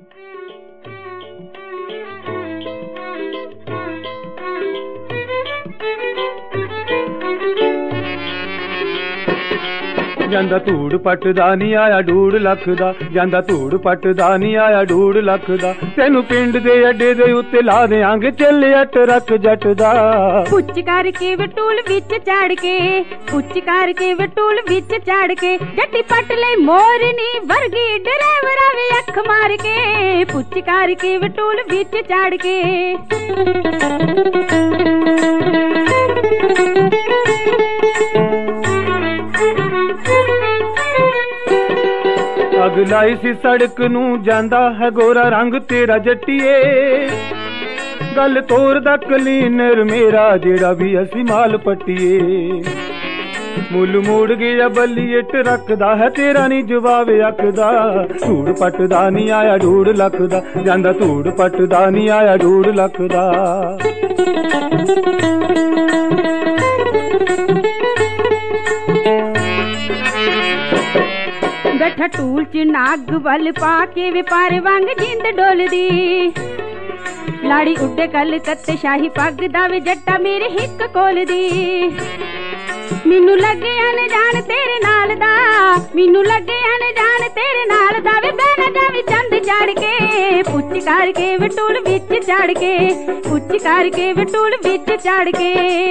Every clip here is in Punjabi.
ਜਾਂਦਾ ਧੂੜ ਪੱਟਦਾ ਨੀ ਆਇਆ 2.5 ਲੱਖ ਦਾ, ਜਾਂਦਾ ਧੂੜ ਪੱਟਦਾ ਨੀ ਆਇਆ 2.5 ਲੱਖ ਦਾ। ਤੈਨੂੰ ਪਿੰਡ ਦੇ ਅੱਡੇ ਦੇ ਉੱਤੇ ਲਾ ਦਿਆਂਗੇ ਚੱਲਿਆ ਟਰੱਕ ਜੱਟ ਦਾ। ਉੱਚ ਕਰਕੇ ਵਟੂਲ ਵਿੱਚ ਚੜ ਕੇ, ਉੱਚ ਕਰਕੇ ਵਟੂਲ ਵਿੱਚ ਚੜ ਕੇ, ਜੱਟੀ ਪੱਟ ਲਈ ਮੋਰਨੀ ਵਰਗੀ ਡਰਾਈਵਰਾਂ ਵੀ ਅੱਖ ਮਾਰ ਕੇ। ਉੱਚ ਕਰਕੇ ਵਟੂਲ ਵਿੱਚ ਚੜ ਕੇ ਅੱਗ ਲਾਈ ਸੀ ਸੜਕ ਨੂੰ ਜਾਂਦਾ ਹੈ ਗੋਰਾ ਰੰਗ ਤੇਰਾ ਜੱਟੀਏ। ਗੱਲ ਤੋਰਦਾ ਕਲੀਨਰ ਮੇਰਾ ਜਿਹੜਾ ਵੀ ਅਸੀਂ ਮਾਲ ਪੱਟੀਏ। ਮੁੱਲ ਮੋੜ ਗਿਆ ਬੱਲੀਏ ਟਰੱਕ ਦਾ ਹੈ ਤੇਰਾ ਨੀ ਜਵਾਬ ਅੱਖਦਾ। ਧੂੜ ਪੱਟਦਾ ਨੀ ਆਇਆ 2.5 ਲੱਖ ਦਾ, ਜਾਂਦਾ ਧੂੜ ਪੱਟਦਾ ਨੀ ਆਇਆ 2.5 ਲੱਖ ਦਾ। ਬੈਠਾ ਟੂਲ ਚ ਨਾਗ ਵੱਲ ਪਾ ਕੇ ਵਪਾਰ ਵਾਂਗ ਜਿੰਦ ਡੋਲਦੀ। ਲਾੜੀ ਉੱਡੇ ਕਲਕੱਤੇ ਸ਼ਾਹੀ ਪੱਗ ਦਾ ਵੇ ਜੱਟਾ ਮੇਰੇ ਹਿੱਕ ਕੋਲਦੀ। ਮੈਨੂੰ ਲੱਗੇ ਅਣਜਾਣ ਤੇਰੇ ਨਾਲ ਦਾ, ਮੈਨੂੰ ਲੱਗੇ ਅਣਜਾਣ ਤੇਰੇ ਨਾਲ ਦਾ ਵੇ ਬਹਿ ਜਾਵੇ ਚੰਦ ਚੜ ਕੇ। ਪੁੱਛ ਕਰਕੇ ਵਟੂਲ ਵਿੱਚ ਚੜ ਕੇ, ਪੁੱਛ ਕਰਕੇ ਵਟੂਲ ਵਿੱਚ ਚੜ ਕੇ।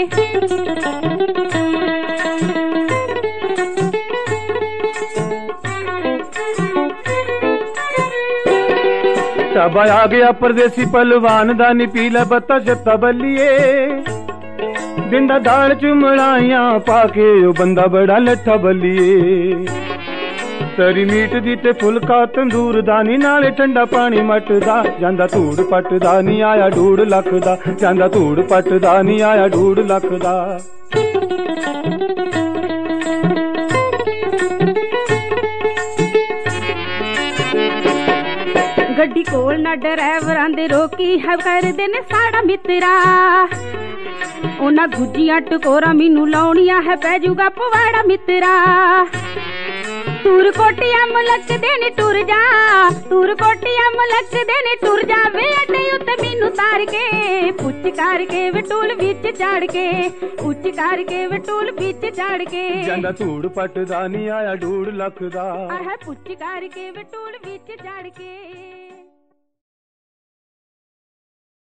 अब आ गया परदेसी पहलवान दा नी पीला बत्ता छत्ता बल्लिए। दिंदा दाल च मलाइयां पाके ओ बंदा बड़ा लट्ठा बल्लिए। तरी मीट दी ते फुलका तंदूर दा नी नाले ठंडा पानी मटदा। जांदा धूड़ पटदा नी आया 2.5 ਲੱਖ ਦਾ, जांदा धूड़ पटदा नी आया 2.5 ਲੱਖ ਦਾ। ਗੱਡੀ ਕੋਲ ਨਾ ਡਰਾਈਵਰਾਂ ਦੇ ਰੋਕੀ ਹੈ ਕਰਦੇ ਨੇ ਸਾਡਾ ਮਿੱਤਰਾ। ਉਹਨਾਂ ਗੁੱਜੀਆਂ ਟਕੋਰਾ ਮੈਨੂੰ ਲਾਉਣੀਆਂ ਹੈ ਪੈ ਜੂਗਾ ਪਵਾੜਾ ਮਿੱਤਰਾ। ਤੂਰ ਕੋਟੀਆਂ ਮੁਲਕ ਦੇ ਨੀ ਟੁਰ ਜਾ, ਤੂਰ ਕੋਟੀਆਂ ਮੁਲਕ ਦੇ ਨੀ ਟੁਰ ਜਾ ਵੇ ਅੱਡੇ ਉੱਤੇ ਮੈਨੂੰ ਤਾਰ ਕੇ। ਪੁੱਛ ਕਰਕੇ ਵਟੂਲ ਵਿੱਚ ਚੜ ਕੇ, ਪੁੱਛ ਕਰਕੇ ਵਟੂਲ ਵਿੱਚ ਚੜ ਕੇ। ਜਾਂਦਾ ਧੂੜ ਪੱਟਦਾ ਨੀ ਆਇਆ 2.5 ਲੱਖ ਦਾ। ਆਹ ਪੁੱਛ ਕਰਕੇ ਵਟੂਲ ਵਿੱਚ ਚੜ ਕੇ।